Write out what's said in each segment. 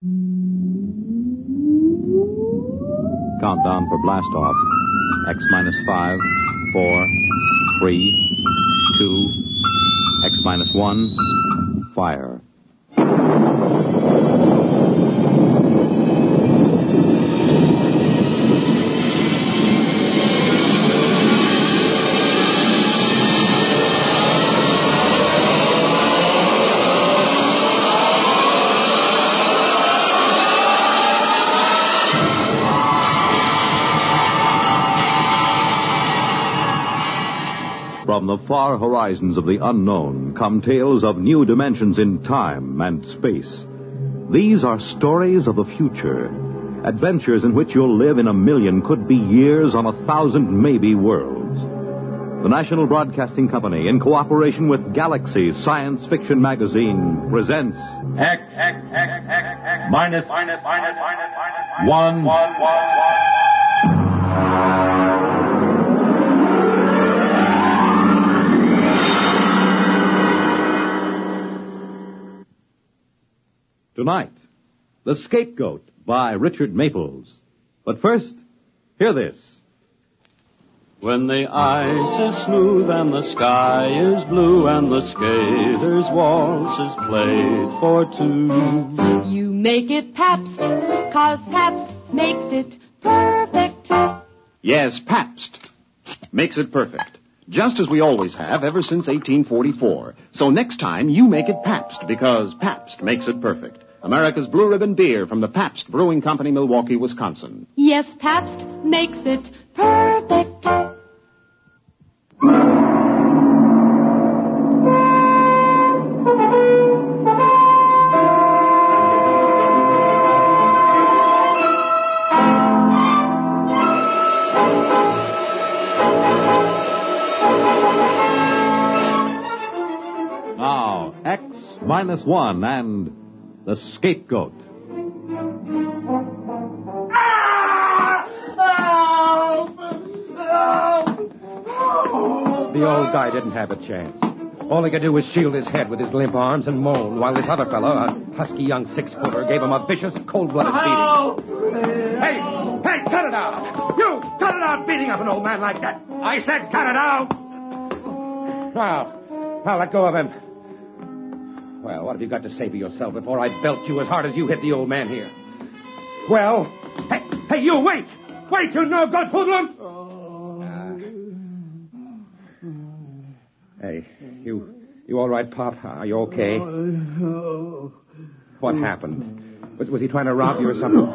Countdown for blast off. X minus 5, 4, 3, 2, X minus 1, fire. From the far horizons of the unknown come tales of new dimensions in time and space. These are stories of the future, adventures in which you'll live in 1,000,000, could be years on 1,000 maybe worlds. The National Broadcasting Company, in cooperation with Galaxy Science Fiction Magazine, presents X minus 1. Tonight, The Scapegoat by Richard Maples. But first, hear this. When the ice is smooth and the sky is blue and the skater's waltz is played for two. You make it Pabst, 'cause Pabst makes it perfect. Yes, Pabst makes it perfect. Just as we always have ever since 1844. So next time, you make it Pabst, because Pabst makes it perfect. America's Blue Ribbon beer from the Pabst Brewing Company, Milwaukee, Wisconsin. Yes, Pabst makes it perfect. Now, X minus 1 and The Scapegoat. The old guy didn't have a chance. All he could do was shield his head with his limp arms and moan, while this other fellow, a husky young 6-footer, gave him a vicious, cold-blooded beating. Hey, cut it out! You, cut it out beating up an old man like that! I said cut it out! Now, let go of him. Well, what have you got to say for yourself before I belt you as hard as you hit the old man here? Well, hey, you, wait! Wait, you no-good hoodlum! Hey, you all right, Pop? Are you okay? What happened? Was he trying to rob you or something?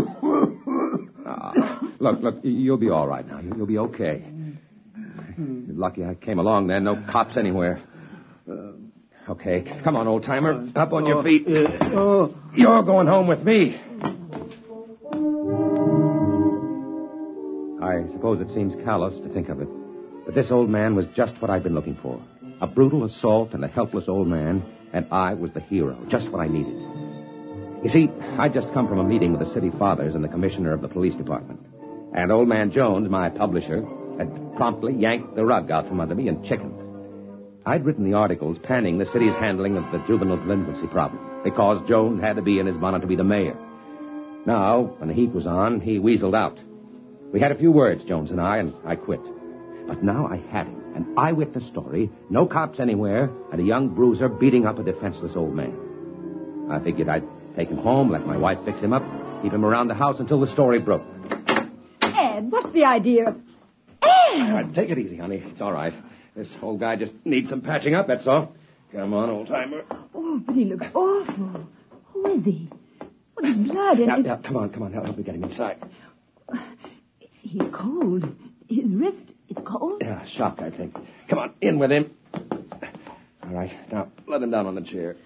Look, you'll be all right now. You'll be okay. You're lucky I came along then. No cops anywhere. Okay, come on, old-timer. Up on your feet. You're going home with me. I suppose it seems callous to think of it, but this old man was just what I'd been looking for. A brutal assault and a helpless old man, and I was the hero, just what I needed. You see, I'd just come from a meeting with the city fathers and the commissioner of the police department. And old man Jones, my publisher, had promptly yanked the rug out from under me and chickened. I'd written the articles panning the city's handling of the juvenile delinquency problem, because Jones had to be in his bonnet to be the mayor. Now, when the heat was on, he weaseled out. We had a few words, Jones and I quit. But now I had him, an eyewitness story, no cops anywhere, and a young bruiser beating up a defenseless old man. I figured I'd take him home, let my wife fix him up, keep him around the house until the story broke. Ed, what's the idea? Ed! Take it easy, honey. It's all right. This old guy just needs some patching up, that's all. Come on, old-timer. Oh, but he looks awful. Who is he? Well, his blood and... Now, come on. Help me get him inside. He's cold. His wrist, it's cold. Yeah, shock, I think. Come on, in with him. All right, now, let him down on the chair.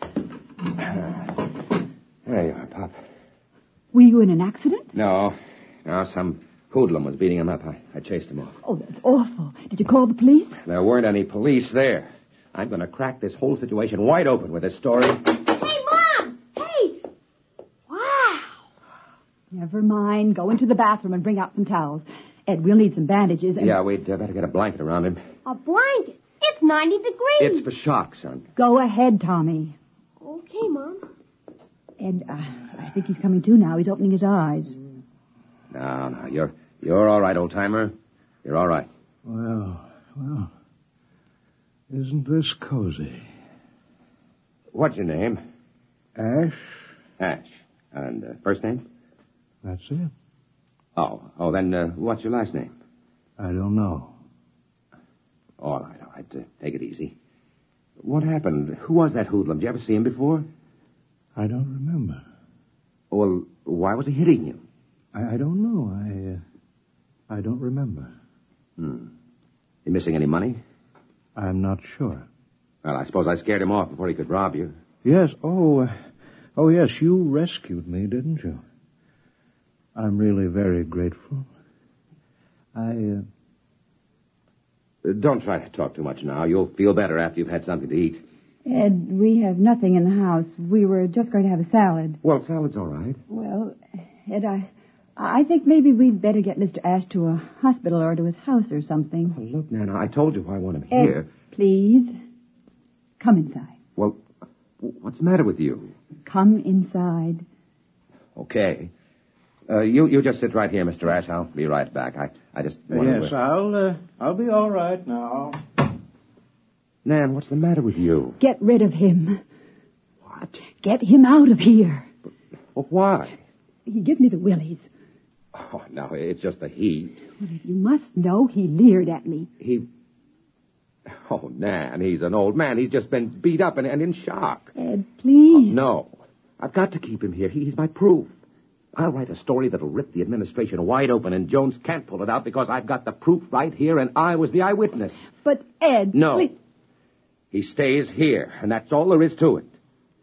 There you are, Pop. Were you in an accident? No, some hoodlum was beating him up. I chased him off. Oh, that's awful. Did you call the police? There weren't any police there. I'm going to crack this whole situation wide open with this story. Hey, Mom! Hey! Wow! Never mind. Go into the bathroom and bring out some towels. Ed, we'll need some bandages and... Yeah, we'd better get a blanket around him. A blanket? It's 90 degrees. It's the shock, son. Go ahead, Tommy. Okay, Mom. Ed, I think he's coming to now. He's opening his eyes. No, you're all right, old-timer. You're all right. Well, isn't this cozy? What's your name? Ash? Ash. And first name? That's it. Oh, then what's your last name? I don't know. All right. Take it easy. What happened? Who was that hoodlum? Did you ever see him before? I don't remember. Well, why was he hitting you? I don't know. I don't remember. You missing any money? I'm not sure. Well, I suppose I scared him off before he could rob you. Yes. Oh, yes, you rescued me, didn't you? I'm really very grateful. Don't try to talk too much now. You'll feel better after you've had something to eat. Ed, we have nothing in the house. We were just going to have a salad. Well, salad's all right. Well, Ed, I think maybe we'd better get Mr. Ash to a hospital or to his house or something. Oh, look, Nana, I told you why I want him Ed, here. please. Come inside. Well, what's the matter with you? Come inside. Okay. You just sit right here, Mr. Ash. I'll be right back. I just want Yes, I'll be all right now. Nan, what's the matter with you? Get rid of him. What? Get him out of here. Well, why? He gives me the willies. Oh, no, it's just the heat. Well, you must know he leered at me. Oh, Nan, he's an old man. He's just been beat up and in shock. Ed, please. Oh, no. I've got to keep him here. He's my proof. I'll write a story that'll rip the administration wide open, and Jones can't pull it out because I've got the proof right here, and I was the eyewitness. But, Ed... No. Please. He stays here, and that's all there is to it.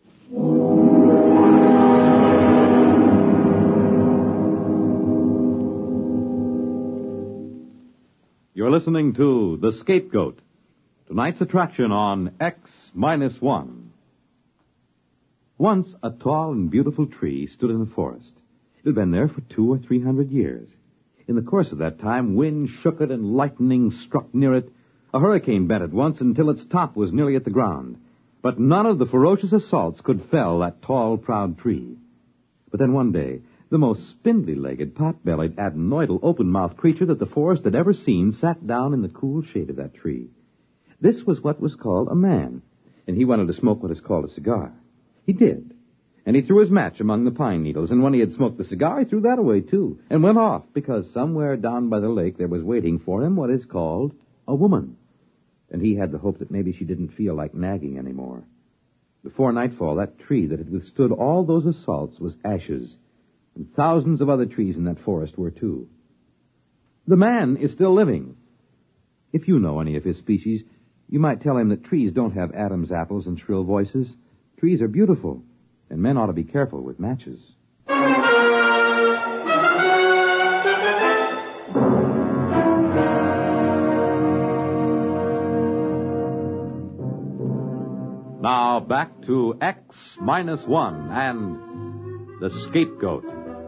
You're listening to The Scapegoat, tonight's attraction on X-1. Once, a tall and beautiful tree stood in the forest. It had been there for 200 or 300 years. In the course of that time, wind shook it and lightning struck near it. A hurricane bent it once until its top was nearly at the ground. But none of the ferocious assaults could fell that tall, proud tree. But then one day, the most spindly-legged, pot-bellied, adenoidal, open-mouthed creature that the forest had ever seen sat down in the cool shade of that tree. This was what was called a man, and he wanted to smoke what is called a cigar. He did. And he threw his match among the pine needles, and when he had smoked the cigar, he threw that away, too, and went off, because somewhere down by the lake there was waiting for him what is called a woman. And he had the hope that maybe she didn't feel like nagging anymore. Before nightfall, that tree that had withstood all those assaults was ashes, and thousands of other trees in that forest were, too. The man is still living. If you know any of his species, you might tell him that trees don't have Adam's apples and shrill voices. Trees are beautiful, and men ought to be careful with matches. Now back to X-1 and The Scapegoat.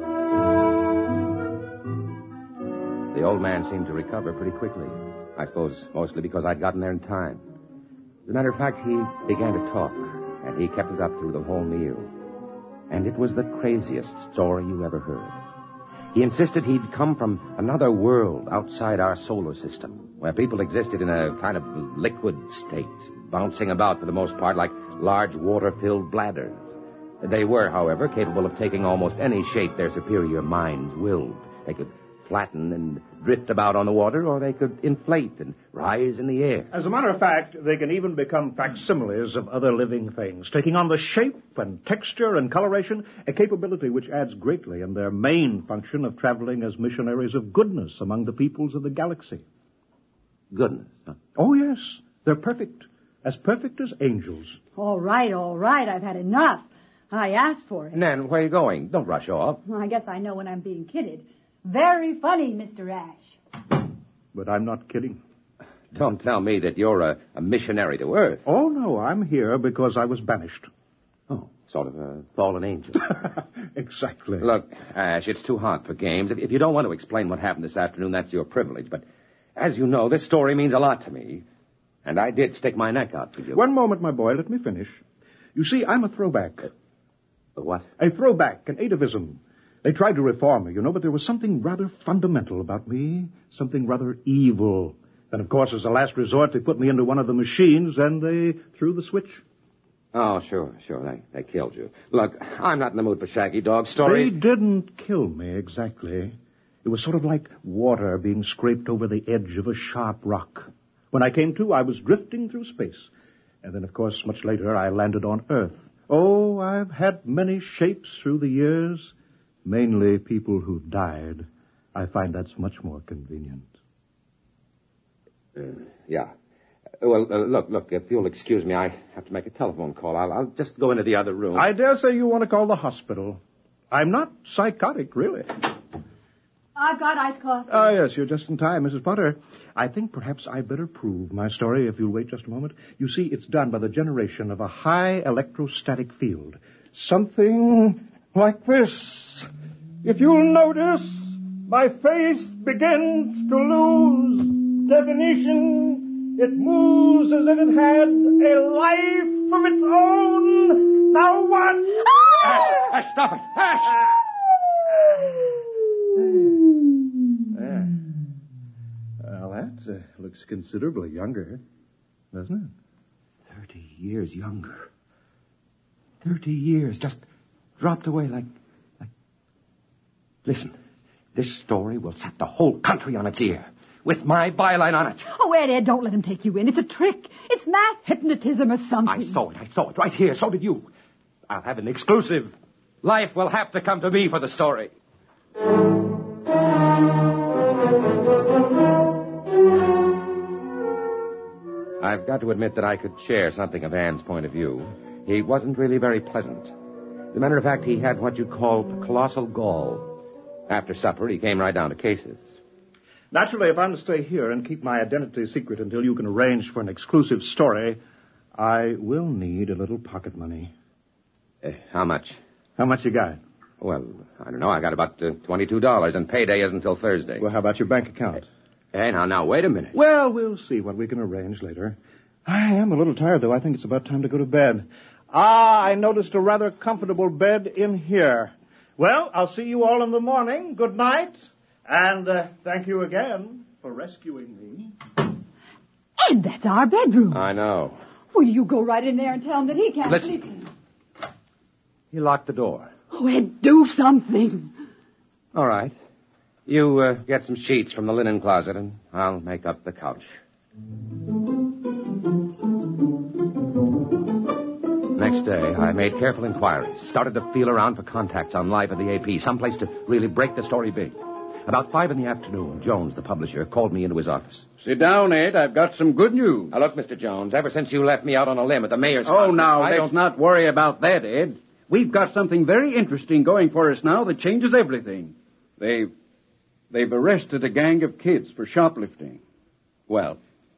The old man seemed to recover pretty quickly. I suppose mostly because I'd gotten there in time. As a matter of fact, he began to talk, and he kept it up through the whole meal. And it was the craziest story you ever heard. He insisted he'd come from another world outside our solar system, where people existed in a kind of liquid state, bouncing about for the most part like large water-filled bladders. They were, however, capable of taking almost any shape their superior minds willed. They could flatten and drift about on the water, or they could inflate and rise in the air. As a matter of fact, they can even become facsimiles of other living things, taking on the shape and texture and coloration, a capability which adds greatly in their main function of traveling as missionaries of goodness among the peoples of the galaxy. Goodness, huh? Oh, yes. They're perfect as angels. All right. I've had enough. I asked for it. Nan, where are you going? Don't rush off. Well, I guess I know when I'm being kidded. Very funny, Mr. Ash. But I'm not kidding. Don't tell me that you're a missionary to Earth. Oh, no, I'm here because I was banished. Oh, sort of a fallen angel. Exactly. Look, Ash, it's too hot for games. If you don't want to explain what happened this afternoon, that's your privilege. But as you know, this story means a lot to me. And I did stick my neck out for you. One moment, my boy. Let me finish. You see, I'm a throwback. The what? A throwback, an atavism. They tried to reform me, but there was something rather fundamental about me, something rather evil. Then, of course, as a last resort, they put me into one of the machines, and they threw the switch. Oh, sure. They killed you. Look, I'm not in the mood for shaggy dog stories. They didn't kill me, exactly. It was sort of like water being scraped over the edge of a sharp rock. When I came to, I was drifting through space. And then, of course, much later, I landed on Earth. Oh, I've had many shapes through the years. Mainly people who died. I find that's much more convenient. Yeah. Well, look, if you'll excuse me, I have to make a telephone call. I'll just go into the other room. I dare say you want to call the hospital. I'm not psychotic, really. I've got iced coffee. Ah, yes, you're just in time, Mrs. Potter. I think perhaps I better prove my story if you'll wait just a moment. You see, it's done by the generation of a high electrostatic field. Something like this. If you'll notice, my face begins to lose definition. It moves as if it had a life of its own. Now what? Ash, stop it! Ash! There. Well, that looks considerably younger, doesn't it? 30 years younger. 30 years just dropped away like... Listen, this story will set the whole country on its ear. With my byline on it. Oh, Ed, don't let him take you in. It's a trick. It's mass hypnotism or something. I saw it right here. So did you. I'll have an exclusive. Life will have to come to me for the story. I've got to admit that I could share something of Anne's point of view. He wasn't really very pleasant. As a matter of fact, he had what you'd call colossal gall. After supper, he came right down to cases. Naturally, if I'm to stay here and keep my identity secret until you can arrange for an exclusive story, I will need a little pocket money. How much? How much you got? Well, I don't know. I got about $22, and payday isn't until Thursday. Well, how about your bank account? Hey, now, wait a minute. Well, we'll see what we can arrange later. I am a little tired, though. I think it's about time to go to bed. I noticed a rather comfortable bed in here. Well, I'll see you all in the morning. Good night. And thank you again for rescuing me. Ed, that's our bedroom. I know. Will you go right in there and tell him that he can't Listen. sleep? He locked the door. Oh, Ed, do something. All right. You get some sheets from the linen closet, and I'll make up the couch. Next day, I made careful inquiries, started to feel around for contacts on Live at the AP, someplace to really break the story big. About 5 p.m, Jones, the publisher, called me into his office. Sit down, Ed. I've got some good news. Now, look, Mr. Jones, ever since you left me out on a limb at the mayor's Oh, conference, now, I let's don't... not worry about that, Ed. We've got something very interesting going for us now that changes everything. They've arrested a gang of kids for shoplifting. Well,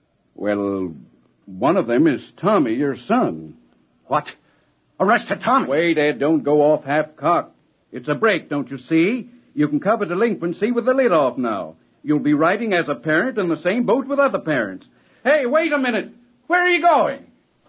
one of them is Tommy, your son. What? Arrested Tommy? Wait, Ed, don't go off half-cocked. It's a break, don't you see? You can cover delinquency with the lid off now. You'll be riding as a parent in the same boat with other parents. Hey, wait a minute. Where are you going?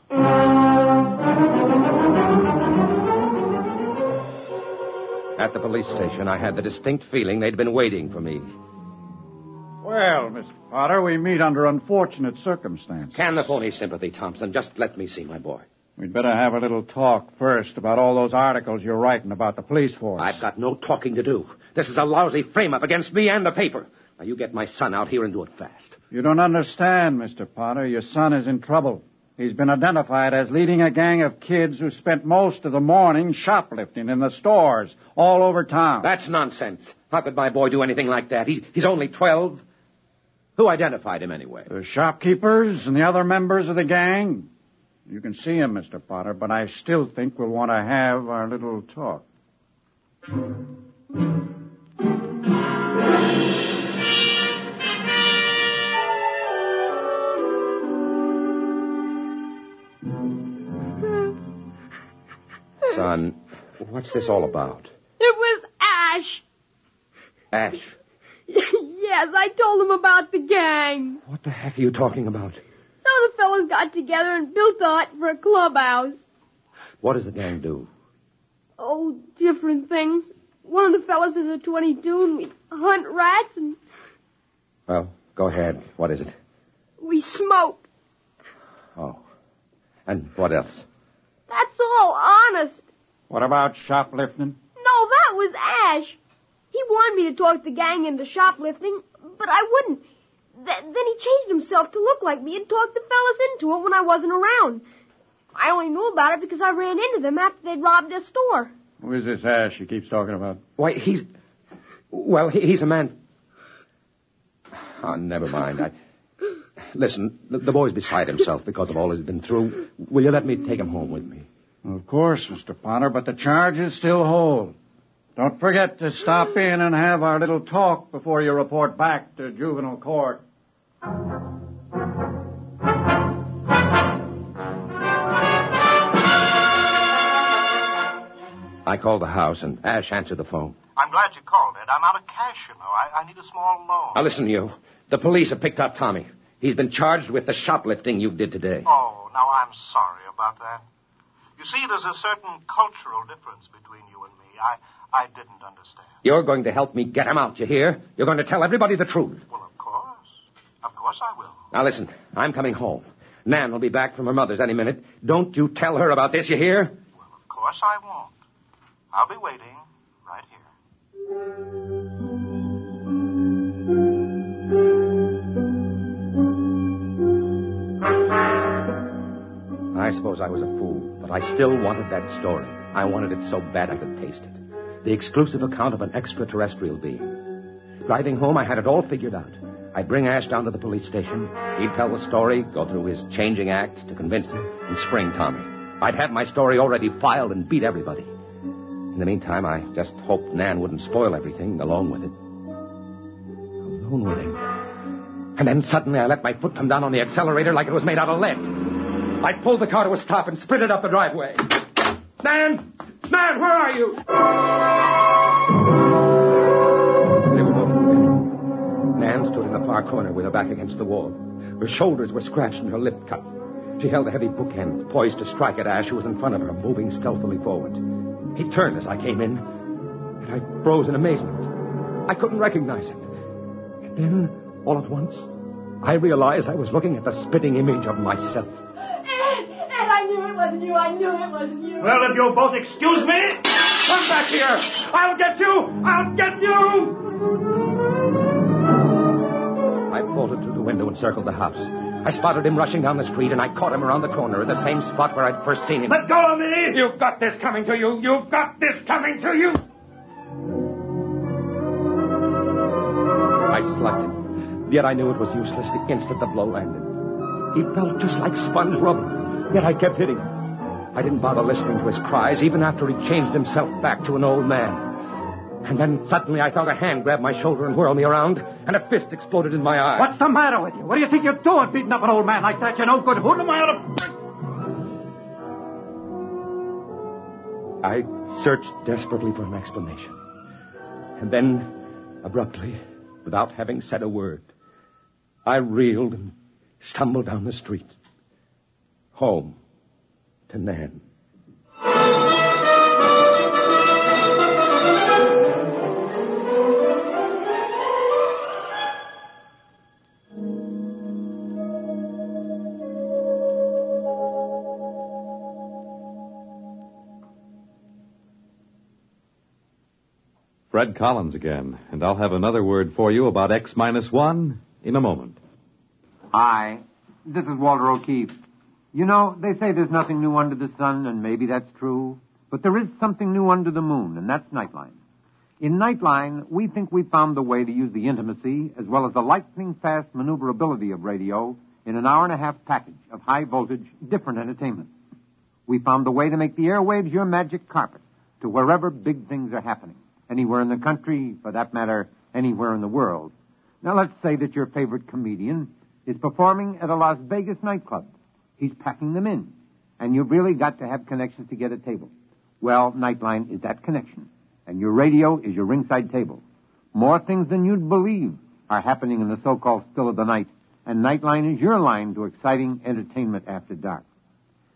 At the police station, I had the distinct feeling they'd been waiting for me. Well, Mr. Potter, we meet under unfortunate circumstances. Can the phony sympathy, Thompson. Just let me see my boy. We'd better have a little talk first about all those articles you're writing about the police force. I've got no talking to do. This is a lousy frame-up against me and the paper. Now, you get my son out here and do it fast. You don't understand, Mr. Potter. Your son is in trouble. He's been identified as leading a gang of kids who spent most of the morning shoplifting in the stores all over town. That's nonsense. How could my boy do anything like that? He's only 12. Who identified him anyway? The shopkeepers and the other members of the gang. You can see him, Mr. Potter, but I still think we'll want to have our little talk. Son, what's this all about? It was Ash. Ash? Yes, I told him about the gang. What the heck are you talking about? Some of the fellows got together and built a hut for a clubhouse. What does the gang do? Oh, different things. One of the fellas is a 22, and we hunt rats, and... Well, go ahead. What is it? we smoke. Oh. And what else? That's all, honest. What about shoplifting? No, that was Ash. He wanted me to talk the gang into shoplifting, but I wouldn't. Then he changed himself to look like me and talked the fellas into it when I wasn't around. I only knew about it because I ran into them after they'd robbed their store. Who is this Ash he keeps talking about? Why, he's a man... Oh, never mind. Listen, the boy's beside himself because of all he's been through. Will you let me take him home with me? Of course, Mr. Potter, but the charges still hold. Don't forget to stop in and have our little talk before you report back to juvenile court. I called the house, and Ash answered the phone. I'm glad you called, Ed. I'm out of cash, you know. I need a small loan. Now, listen, you. The police have picked up Tommy. He's been charged with the shoplifting you did today. Oh, now I'm sorry about that. You see, there's a certain cultural difference between you and me. I didn't understand. You're going to help me get him out, you hear? You're going to tell everybody the truth. Well, of course. Of course I will. Now, listen. I'm coming home. Nan will be back from her mother's any minute. Don't you tell her about this, you hear? Well, of course I won't. I'll be waiting right here. I suppose I was a fool, but I still wanted that story. I wanted it so bad I could taste it. The exclusive account of an extraterrestrial being. Driving home, I had it all figured out. I'd bring Ash down to the police station. He'd tell the story, go through his changing act to convince them, and spring Tommy. I'd have my story already filed and beat everybody. In the meantime, I just hoped Nan wouldn't spoil everything alone with it. Alone with him. And then suddenly I let my foot come down on the accelerator like it was made out of lead. I pulled the car to a stop and sprinted up the driveway. Nan! Nan, where are you? There was no window. Nan stood in the far corner with her back against the wall. Her shoulders were scratched and her lip cut. She held a heavy bookend, poised to strike at Ash, who was in front of her, moving stealthily forward. He turned as I came in, and I froze in amazement. I couldn't recognize him. And then, all at once, I realized I was looking at the spitting image of myself. Ed, I knew it wasn't you. I knew it wasn't you. Well, if you'll both excuse me... Come back here! I'll get you! I'll get you! I bolted through the window and circled the house. I spotted him rushing down the street, and I caught him around the corner at the same spot where I'd first seen him. Let go of me! You've got this coming to you! You've got this coming to you! I slugged him, yet I knew it was useless the instant the blow landed. He felt just like sponge rubber, yet I kept hitting him. I didn't bother listening to his cries, even after he changed himself back to an old man. And then suddenly I felt a hand grab my shoulder and whirl me around, and a fist exploded in my eye. What's the matter with you? What do you think you're doing, beating up an old man like that? You no good hood. Am I out of... I searched desperately for an explanation. And then, abruptly, without having said a word, I reeled and stumbled down the street. Home to Nan. Fred Collins again, and I'll have another word for you about X-1 in a moment. Hi, this is Walter O'Keefe. You know, they say there's nothing new under the sun, and maybe that's true. But there is something new under the moon, and that's Nightline. In Nightline, we think we found the way to use the intimacy as well as the lightning-fast maneuverability of radio in an hour-and-a-half package of high-voltage, different entertainment. We found the way to make the airwaves your magic carpet to wherever big things are happening. Anywhere in the country, for that matter, anywhere in the world. Now, let's say that your favorite comedian is performing at a Las Vegas nightclub. He's packing them in, and you've really got to have connections to get a table. Well, Nightline is that connection, and your radio is your ringside table. More things than you'd believe are happening in the so-called still of the night, and Nightline is your line to exciting entertainment after dark.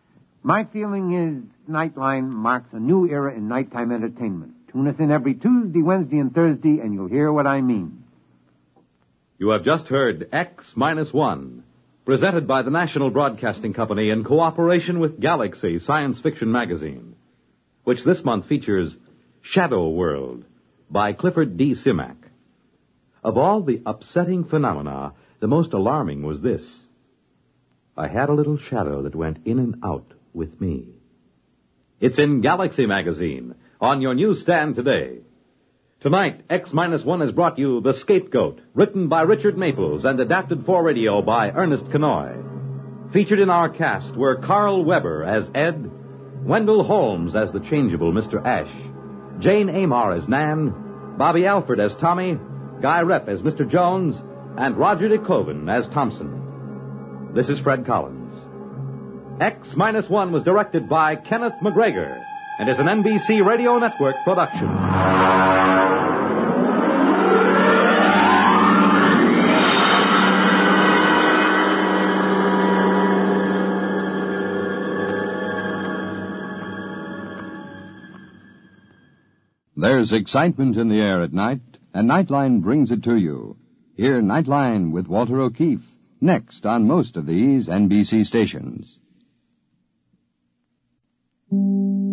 My feeling is Nightline marks a new era in nighttime entertainment. Tune us in every Tuesday, Wednesday, and Thursday, and you'll hear what I mean. You have just heard X-1, presented by the National Broadcasting Company in cooperation with Galaxy Science Fiction Magazine, which this month features Shadow World by Clifford D. Simak. Of all the upsetting phenomena, the most alarming was this. I had a little shadow that went in and out with me. It's in Galaxy Magazine, on your newsstand today. Tonight, X-1 has brought you The Scapegoat, written by Richard Maples and adapted for radio by Ernest Kenoy. Featured in our cast were Carl Weber as Ed, Wendell Holmes as the changeable Mr. Ash, Jane Amar as Nan, Bobby Alford as Tommy, Guy Rep as Mr. Jones, and Roger DeKoven as Thompson. This is Fred Collins. X-1 was directed by Kenneth McGregor and is an NBC Radio Network production. There's excitement in the air at night, and Nightline brings it to you. Hear Nightline with Walter O'Keefe, next on most of these NBC stations.